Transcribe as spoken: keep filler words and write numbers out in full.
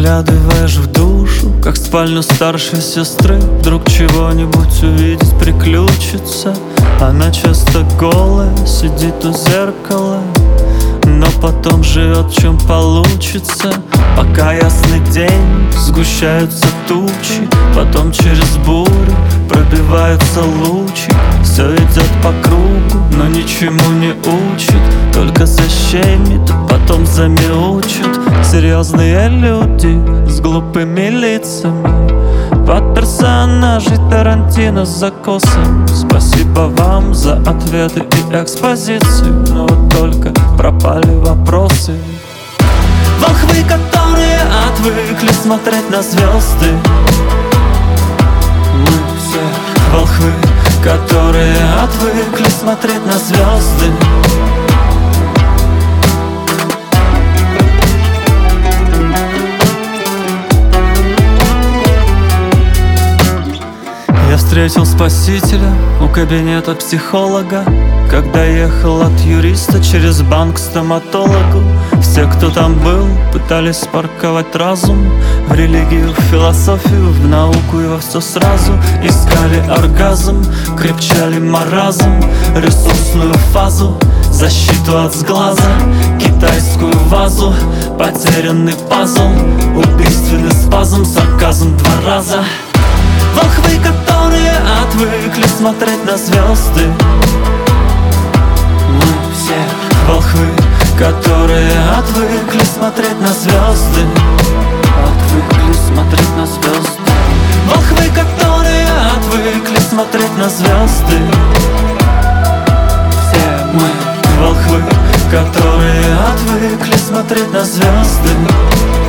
Заглядываешь в душу, как в спальню старшей сестры. Вдруг чего-нибудь увидеть приключится. Она часто голая, сидит у зеркала, но потом живет, чем получится. Пока ясный день, сгущаются тучи, потом через бурю пробиваются лучи. Все идет по кругу, но ничему не учит, только защемит, потом замяучит. Серьезные люди с глупыми лицами, под персонажей Тарантино с закосом. Спасибо вам за ответы и экспозицию, но вот только пропали вопросы. Волхвы, которые отвыкли смотреть на звезды. Мы все волхвы, которые отвыкли смотреть на звезды. Я встретил спасителя у кабинета психолога, когда ехал от юриста через банк к стоматологу. Все, кто там был, пытались спарковать разум в религию, в философию, в науку и во все сразу. Искали оргазм, крепчали маразм, ресурсную фазу, защиту от сглаза, китайскую вазу, потерянный пазл, убийственный спазм, сарказм два раза. Волхвы, которые отвыкли смотреть на звезды. Мы все волхвы, которые отвыкли смотреть на звезды. Отвыкли смотреть на звезды. Волхвы, которые отвыкли смотреть на звезды. Все мы волхвы, которые отвыкли смотреть на звезды.